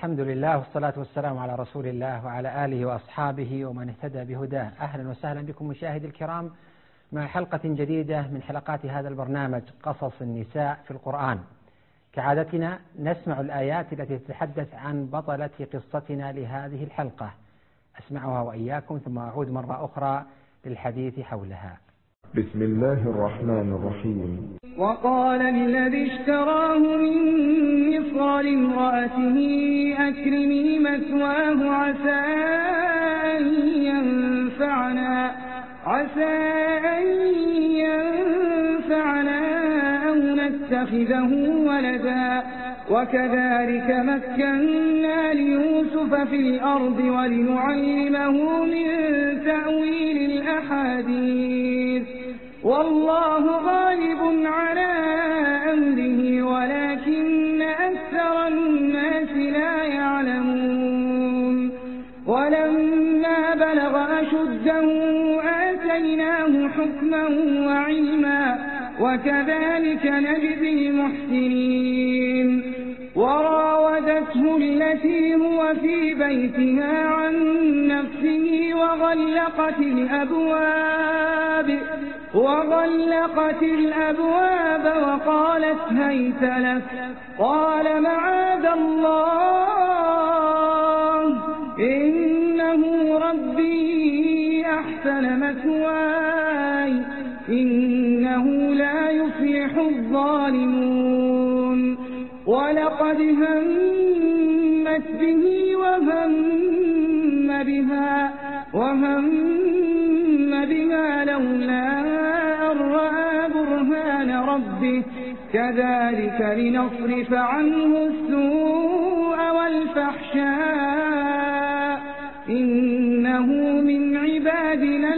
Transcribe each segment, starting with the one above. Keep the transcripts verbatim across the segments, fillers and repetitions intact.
الحمد لله والصلاة والسلام على رسول الله وعلى آله وأصحابه ومن اهتدى بهداه. أهلا وسهلا بكم مشاهدي الكرام مع حلقة جديدة من حلقات هذا البرنامج قصص النساء في القرآن. كعادتنا نسمع الآيات التي تتحدث عن بطلة قصتنا لهذه الحلقة، أسمعها وإياكم ثم أعود مرة أخرى للحديث حولها. بسم الله الرحمن الرحيم. وقال الذي اشتراه من مصر لامرأته أكرمي مثواه عسى أن ينفعنا عسى أن ينفعنا أو نتخذه ولدا وكذلك مكنا ليوسف في الأرض ولنعلمه من تأويل الأحاديث والله غالب على أمره ولكن أكثر الناس لا يعلمون. ولما بلغ أشده آتيناه حكما وعلما وكذلك نجزي المحسنين. وراودته التي هو في بيتها عن نفسه وغلقت الأبواب وغلقت الأبواب وقالت هيت لك قال معاذ الله إنه ربي أحسن مثواي إنه لا يفلح الظالمون. ولقد همت به وهم بها وهم بها لولا أن رأى برهان ربه كذلك لنصرف عنه السوء والفحشاء إنه من عبادنا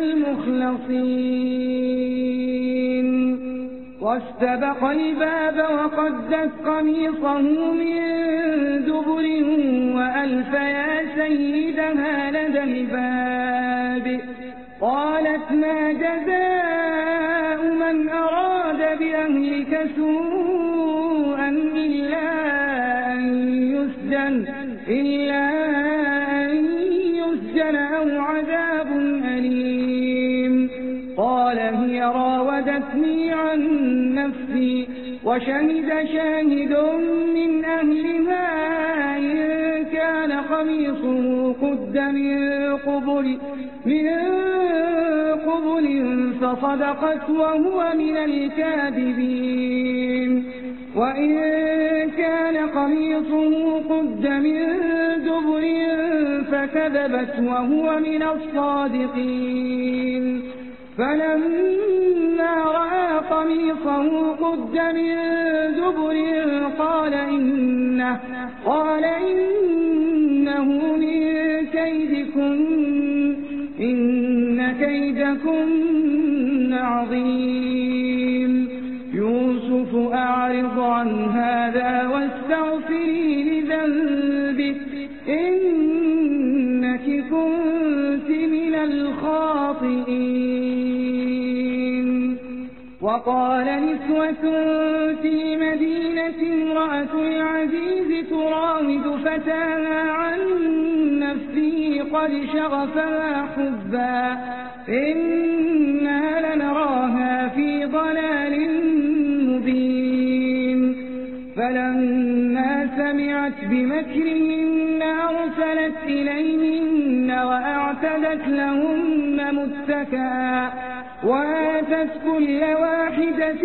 المخلصين. واستبق الباب وقدت قميصه من دبر وألف يا سيدها لدى الباب قالت ما جزاء من أراد بأهلك سوءا إلا أن يسجن إلا أن يسجن أو عذاب أليم. قال هي راودتني عن نفسي وشهد شاهد من أهلها إن كان قميصه قد من قبل من قبل فصدقت وهو من الكاذبين وإن كان قميصه قد من دبر فكذبت وهو من الصادقين. فلما رأى قميصه قد من دبر قال إنه قال إنه من كيدكن إن كيدكن عظيم. يوسف أعرض عن هذا واستغفري لذنبك إنك كنت من الخاطئين. وقال نسوة في المدينة امرأة العزيز تراود فتاها عن نفسه قد شغفها حبا إنا لنراها في ضلال مبين. فلما سمعت بمكرهن أرسلت إليهن وأعتدت لهن متكئا وآتت كل واحدة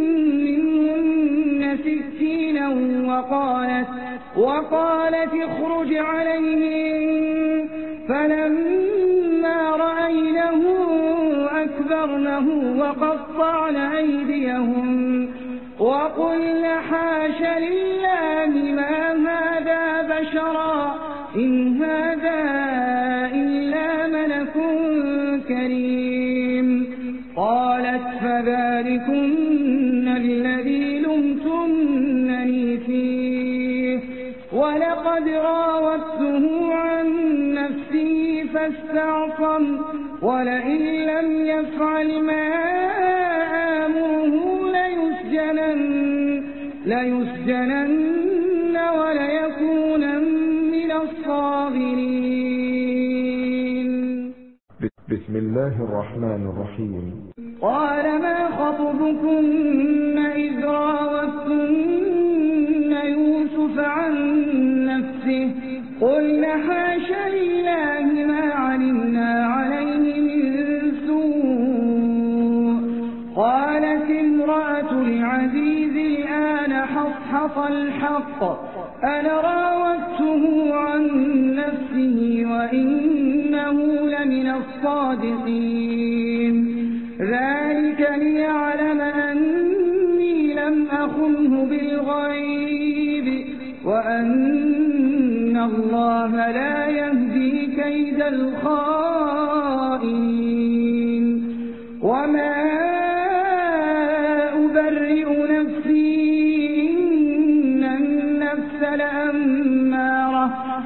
منهن سكينا وقالت وقالت اخرج عليهم. فلما رأينه أكبرنه وقطعن أيديهم وقلن حاش لله ما هذا بشرا إن هذا إلا ملك كريم. قالت فذلكن الذي لمتنني فيه ولقد راودته عن نفسه فاستعصم ولئن لم يفعل ما آمره ليسجنن ليسجنن وليكونن الصاغرين. بسم الله الرحمن الرحيم. قال ما خطبكن إذ راوتن يوسف عن نفسه قلن حاش لله ما علمنا عليه من سوء قالت امرأة العزيز الآن حصحص الحق أنا راودته عن نفسه وإنه لمن الصادقين ذلك ليعلم أني لم أخنه بالغيب وأن الله لا يهدي كيد الخائنين وما أبرئ نفسي إن النفس لأمارة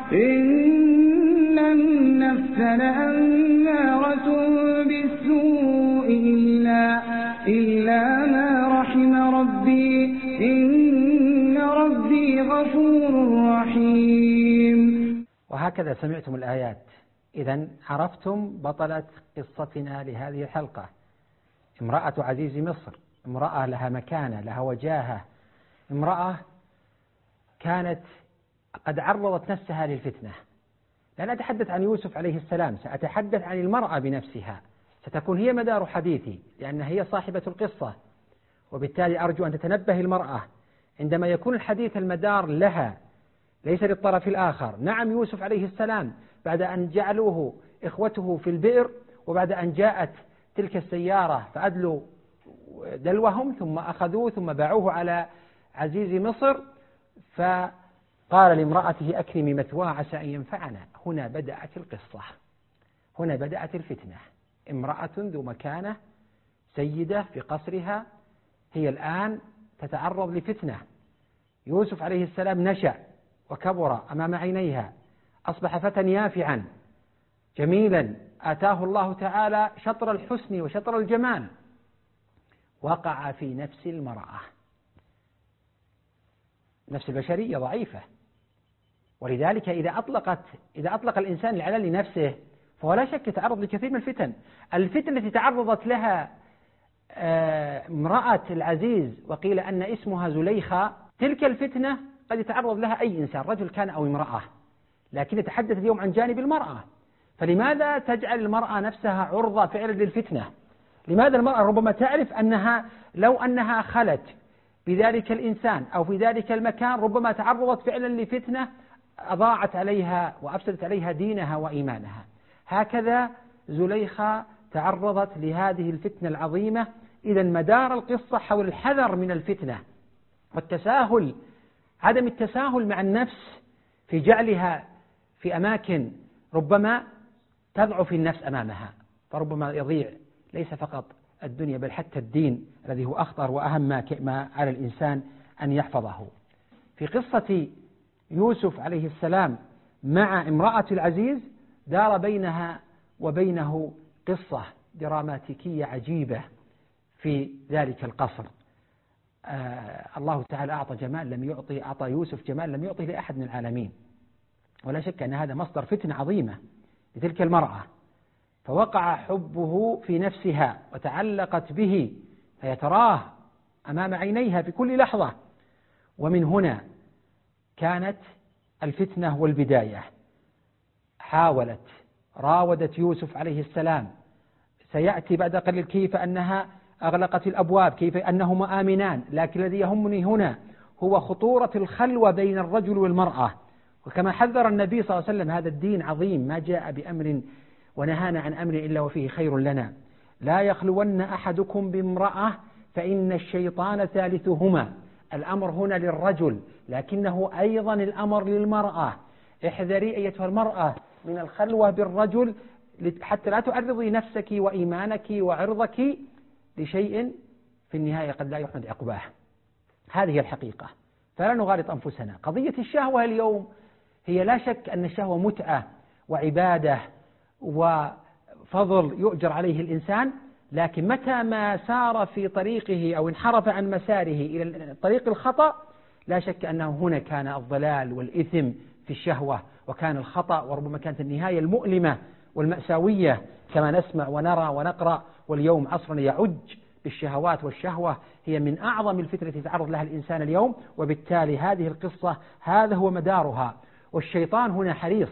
إن النفس لأمارة بالسوء إلا, إلا ما رحم ربي إن ربي غفور رحيم. وهكذا سمعتم الآيات. إذن عرفتم بطلة قصتنا لهذه الحلقة، امرأة عزيز مصر، امرأة لها مكانة، لها وجاهة، امرأة كانت قد عرضت نفسها للفتنة. لن أتحدث عن يوسف عليه السلام، سأتحدث عن المرأة بنفسها، ستكون هي مدار حديثي لأنها هي صاحبة القصة، وبالتالي أرجو أن تتنبه المرأة عندما يكون الحديث المدار لها ليس للطرف الآخر. نعم يوسف عليه السلام بعد أن جعلوه إخوته في البئر وبعد أن جاءت تلك السيارة فأدلوا دلوهم ثم أخذوه ثم باعوه على عزيز مصر فقال لامرأته أكرمي مثواه عسى أن ينفعنا. هنا بدأت القصة، هنا بدأت الفتنة. امرأة ذو مكانة سيدة في قصرها هي الآن تتعرض لفتنة. يوسف عليه السلام نشأ وكبر أمام عينيها، أصبح فتى يافعا جميلا آتاه الله تعالى شطر الحسن وشطر الجمال. وقع في نفس المرأة، نفس البشرية ضعيفة، ولذلك إذا أطلقت إذا أطلق الإنسان العلل لنفسه فهو لا شك يتعرض لكثير من الفتن. الفتنة التي تعرضت لها امرأة العزيز وقيل أن اسمها زليخة، تلك الفتنة قد يتعرض لها أي إنسان رجل كان أو امرأة، لكن نتحدث اليوم عن جانب المرأة. فلماذا تجعل المرأة نفسها عرضة فعلا للفتنة؟ لماذا المرأة ربما تعرف أنها لو أنها خلت بذلك الإنسان أو في ذلك المكان ربما تعرضت فعلا لفتنة أضاعت عليها وأفسدت عليها دينها وإيمانها. هكذا زليخة تعرضت لهذه الفتنة العظيمة. إذا مدار القصة حول الحذر من الفتنة والتساهل، عدم التساهل مع النفس في جعلها في أماكن ربما تضعف النفس أمامها، فربما يضيع ليس فقط الدنيا بل حتى الدين الذي هو أخطر وأهم ما على الإنسان أن يحفظه. في قصة يوسف عليه السلام مع امرأة العزيز دار بينها وبينه قصة دراماتيكية عجيبة في ذلك القصر. آه الله تعالى أعطى جمال لم يعطي أعطى يوسف جمال لم يعطي لأحد من العالمين، ولا شك أن هذا مصدر فتنة عظيمة لتلك المرأة. فوقع حبه في نفسها وتعلقت به فهي تراه أمام عينيها في كل لحظة. ومن هنا كانت الفتنة والبداية. حاولت راودت يوسف عليه السلام، سيأتي بعد قليل كيف أنها أغلقت الأبواب، كيف أنهما آمنان، لكن الذي يهمني هنا هو خطورة الخلوة بين الرجل والمرأة. وكما حذر النبي صلى الله عليه وسلم هذا الدين عظيم ما جاء بأمر ونهانا عن أمر إلا وفيه خير لنا. لا يخلون أحدكم بامرأة فإن الشيطان ثالثهما. الأمر هنا للرجل لكنه أيضا الأمر للمرأة. احذري أيتها المرأة من الخلوة بالرجل حتى لا تعرضي نفسك وإيمانك وعرضك لشيء في النهاية قد لا يحمد عقباه. هذه الحقيقة، فلا نغالط أنفسنا. قضية الشهوة اليوم هي لا شك أن الشهوة متعة وعبادة وفضل يؤجر عليه الإنسان، لكن متى ما سار في طريقه أو انحرف عن مساره إلى طريق الخطأ لا شك أنه هنا كان الضلال والإثم في الشهوة، وكان الخطأ وربما كانت النهاية المؤلمة والمأساوية كما نسمع ونرى ونقرأ. واليوم عصرنا يعج بالشهوات، والشهوة هي من أعظم الفتنة التي يتعرض لها الإنسان اليوم، وبالتالي هذه القصة هذا هو مدارها. والشيطان هنا حريص،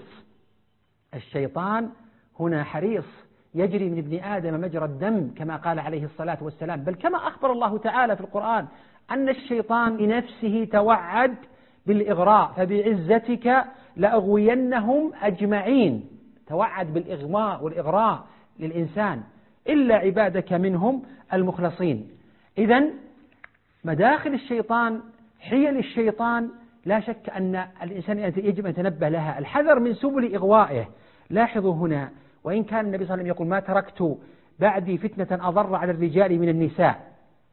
الشيطان هنا حريص يجري من ابن آدم مجرى الدم كما قال عليه الصلاة والسلام، بل كما أخبر الله تعالى في القرآن أن الشيطان لنفسه توعد بالإغراء، فبعزتك لأغوينهم أجمعين، توعد بالإغواء والإغراء للإنسان إلا عبادك منهم المخلصين. إذن مداخل الشيطان، حيل الشيطان، لا شك أن الإنسان يجب أن يتنبه لها، الحذر من سبل إغوائه. لاحظوا هنا، وإن كان النبي صلى الله عليه وسلم يقول ما تركت بعدي فتنة أضر على الرجال من النساء،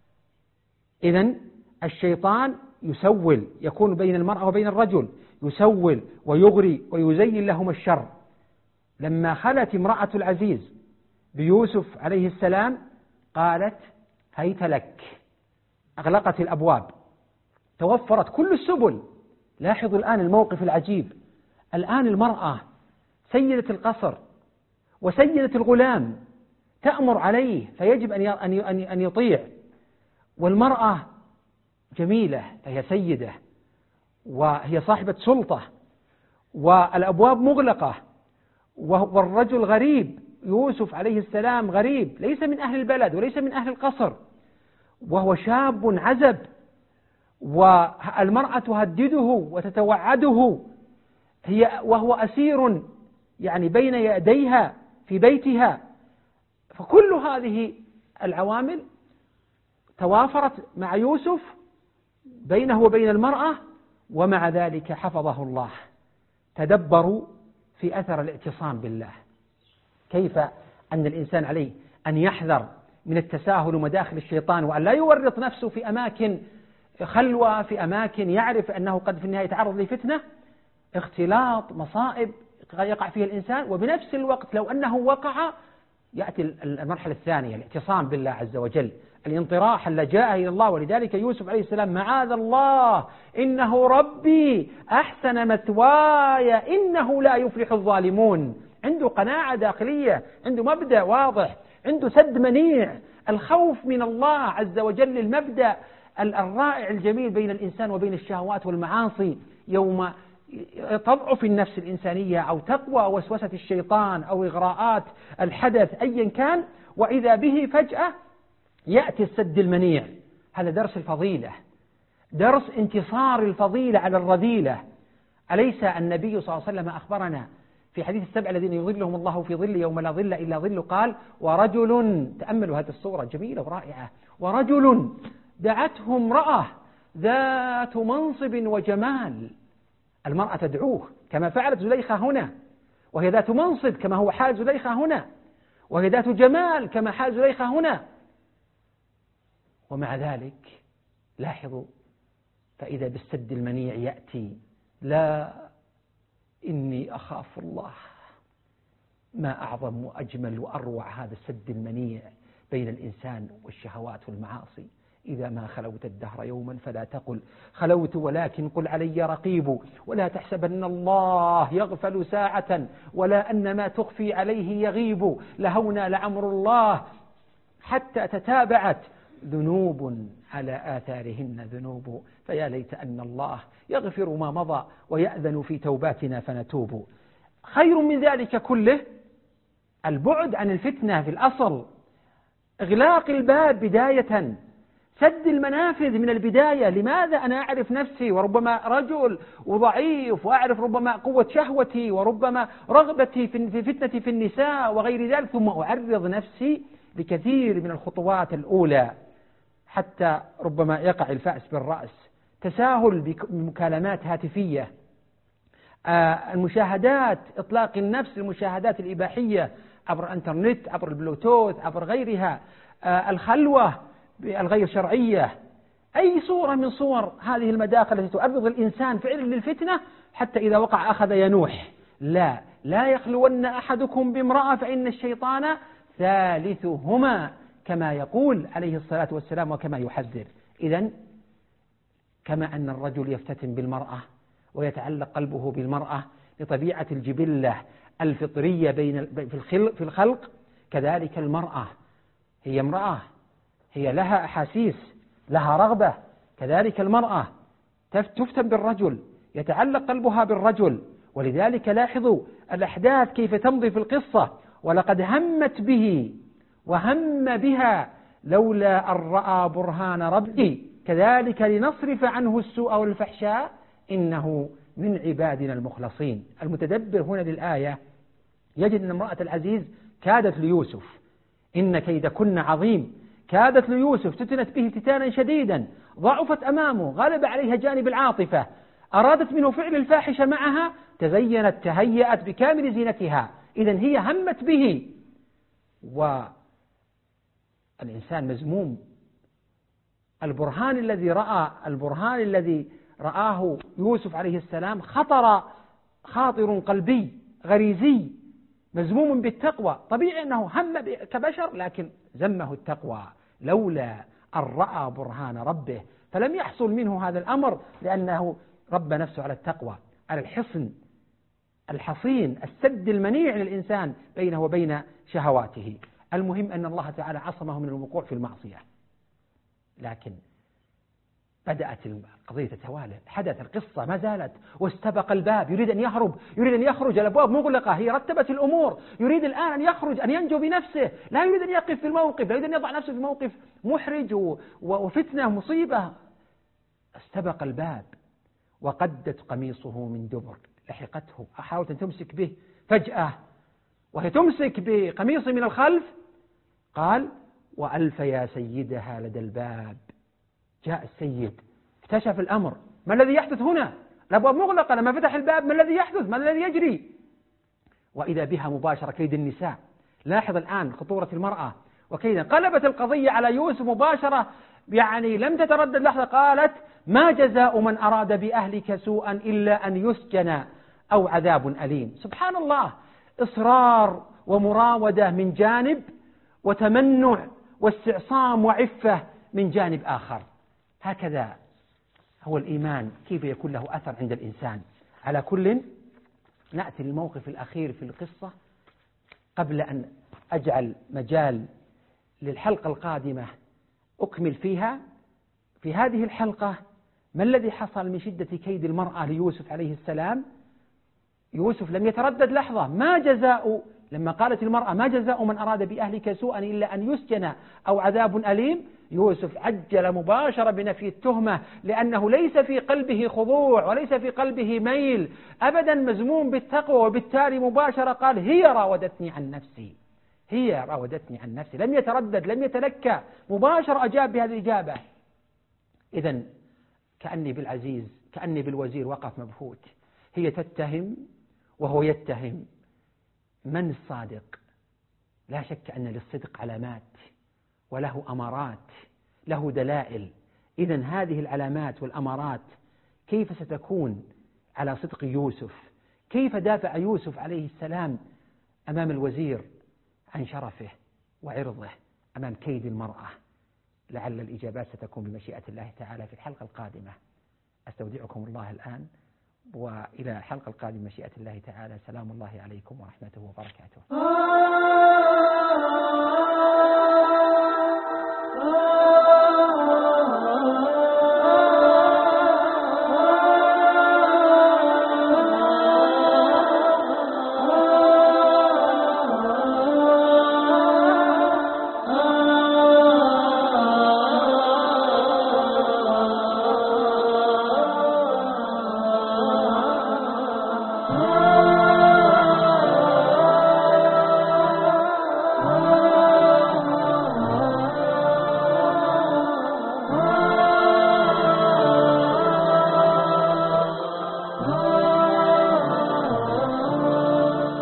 إذن الشيطان يسول، يكون بين المرأة وبين الرجل، يسول ويغري ويزين لهم الشر. لما خلت امرأة العزيز بيوسف عليه السلام قالت هيت لك، أغلقت الأبواب، توفرت كل السبل. لاحظوا الآن الموقف العجيب، الآن المرأة سيدة القصر وسيدة الغلام تأمر عليه فيجب أن يطيع، والمرأة جميلة فهي سيدة وهي صاحبة سلطة والأبواب مغلقة، والرجل غريب، يوسف عليه السلام غريب ليس من أهل البلد وليس من أهل القصر، وهو شاب عزب، والمرأة تهدده وتتوعده هي وهو أسير يعني بين يديها في بيتها. فكل هذه العوامل توافرت مع يوسف بينه وبين المرأة، ومع ذلك حفظه الله. تدبروا في أثر الاعتصام بالله، كيف أن الإنسان عليه أن يحذر من التساهل ومداخل الشيطان، وأن لا يورط نفسه في أماكن خلوة، في أماكن يعرف أنه قد في النهاية يتعرض لفتنة، اختلاط، مصائب يقع فيها الإنسان. وبنفس الوقت لو أنه وقع يأتي المرحلة الثانية، الاعتصام بالله عز وجل، الانطراح اللجاء إلى الله. ولذلك يوسف عليه السلام معاذ الله إنه ربي أحسن مثواي إنه لا يفلح الظالمون. عنده قناعة داخلية، عنده مبدأ واضح، عنده سد منيع، الخوف من الله عز وجل، المبدأ الرائع الجميل بين الإنسان وبين الشهوات والمعاصي. يوم تضعف النفس الإنسانية أو تقوى وسوسة الشيطان أو إغراءات الحدث أيا كان، وإذا به فجأة يأتي السد المنيع. هذا درس الفضيلة، درس انتصار الفضيلة على الرذيلة. أليس النبي صلى الله عليه وسلم أخبرنا في حديث السبع الذين يظلهم الله في ظل يوم لا ظل إلا ظل، قال ورجل، تأملوا هذه الصورة جميلة ورائعة، ورجل دعته امرأة ذات منصب وجمال. المرأة تدعوه كما فعلت زليخة هنا، وهي ذات منصب كما هو حال زليخة هنا، وهي ذات جمال كما حال زليخة هنا، ومع ذلك لاحظوا فإذا بالسد المنيع يأتي، لا إني أخاف الله. ما أعظم وأجمل وأروع هذا السد المنيع بين الإنسان والشهوات والمعاصي. إذا ما خلوت الدهر يوما فلا تقل خلوت ولكن قل علي رقيب، ولا تحسبن الله يغفل ساعة ولا أن ما تخفي عليه يغيب، لهونا لعمر الله حتى تتابعت ذنوب على آثارهن ذنوب، فيا ليت أن الله يغفر ما مضى ويأذن في توباتنا فنتوب. خير من ذلك كله البعد عن الفتنة في الأصل، إغلاق الباب بداية، سد المنافذ من البداية. لماذا أنا أعرف نفسي وربما رجل وضعيف، وأعرف ربما قوة شهوتي وربما رغبتي في فتنة في النساء وغير ذلك، ثم أعرض نفسي لكثير من الخطوات الأولى حتى ربما يقع الفأس بالرأس. تساهل بمكالمات هاتفية، المشاهدات، إطلاق النفس المشاهدات الإباحية عبر الإنترنت، عبر البلوتوث، عبر غيرها، الخلوة الغير شرعية، أي صورة من صور هذه المداخل التي تعرض الإنسان فعلا للفتنة حتى إذا وقع أخذ ينوح. لا لا يخلون أحدكم بامرأة فإن الشيطان ثالثهما كما يقول عليه الصلاة والسلام وكما يحذر. إذن كما أن الرجل يفتتن بالمرأة، ويتعلق قلبه بالمرأة لطبيعة الجبلة الفطرية بين في الخلق، كذلك المرأة هي امرأة، هي لها أحاسيس، لها رغبة، كذلك المرأة تفتن بالرجل، يتعلق قلبها بالرجل. ولذلك لاحظوا الأحداث كيف تمضي في القصة: ولقد همت به وهم بها لولا أن رأى برهان ربي كذلك لنصرف عنه السوء والفحشاء إنه من عبادنا المخلصين. المتدبر هنا للآية يجد أن امرأة العزيز كادت ليوسف، إن كيدكن عظيم، كادت ليوسف، فتنت به فتانا شديدا، ضعفت أمامه، غلب عليها جانب العاطفة، أرادت منه فعل الفاحشة معها، تزينت تهيأت بكامل زينتها. إذن هي همت به، والإنسان مزموم. البرهان الذي رأى البرهان الذي رآه يوسف عليه السلام خطر خاطر قلبي غريزي مزموم بالتقوى. طبيعي أنه هم كبشر، لكن زمه التقوى لولا أن رأى برهان ربه، فلم يحصل منه هذا الأمر لأنه ربى نفسه على التقوى، على الحصن الحصين، السد المنيع للإنسان بينه وبين شهواته. المهم أن الله تعالى عصمه من الوقوع في المعصية، لكن بدأت القضية تتوالى، حدث القصة ما زالت، واستبق الباب، يريد أن يهرب، يريد أن يخرج، الأبواب مغلقة، هي رتبت الأمور، يريد الآن أن يخرج، أن ينجو بنفسه، لا يريد أن يقف في الموقف، لا يريد أن يضع نفسه في موقف محرج وفتنة مصيبة. استبق الباب وقدت قميصه من دبر، لحقته، حاولت أن تمسك به فجأة وهي تمسك بقميصه من الخلف، قال: وألف يا سيدها لدى الباب. جاء السيد، اكتشف الأمر، ما الذي يحدث هنا؟ الأبواب مغلقة، لما فتح الباب ما الذي يحدث؟ ما الذي يجري؟ وإذا بها مباشرة كيد النساء. لاحظ الآن خطورة المرأة وكيدا. قلبت القضية على يوسف مباشرة، يعني لم تتردد لحظة، قالت: ما جزاء من أراد بأهلك سوءا إلا أن يسجن أو عذاب أليم. سبحان الله، إصرار ومراودة من جانب، وتمنع واستعصام وعفة من جانب آخر. هكذا هو الإيمان، كيف يكون له أثر عند الإنسان. على كل، نأتي للموقف الأخير في القصة قبل أن أجعل مجال للحلقة القادمة أكمل فيها. في هذه الحلقة ما الذي حصل من شدة كيد المرأة ليوسف عليه السلام؟ يوسف لم يتردد لحظة، ما جزاء، لما قالت المرأة: ما جزاء من أراد بأهلك سوءا إلا أن يسجن أو عذاب أليم، يوسف عجل مباشرة بنفي التهمة، لأنه ليس في قلبه خضوع وليس في قلبه ميل أبدا، مزموم بالتقوى، وبالتالي مباشرة قال: هي راودتني عن نفسي، هي راودتني عن نفسي. لم يتردد، لم يتلكى، مباشرة أجاب بهذه الإجابة. إذن كأني بالعزيز، كأني بالوزير وقف مبهوت. هي تتهم وهو يتهم، من الصادق؟ لا شك أن للصدق علامات وله أمارات، له دلائل. إذن هذه العلامات والأمارات كيف ستكون على صدق يوسف؟ كيف دافع يوسف عليه السلام أمام الوزير عن شرفه وعرضه أمام كيد المرأة؟ لعل الإجابات ستكون بمشيئة الله تعالى في الحلقة القادمة. أستودعكم الله الآن، وإلى الحلقة القادمة مشيئة الله تعالى. سلام الله عليكم ورحمته وبركاته.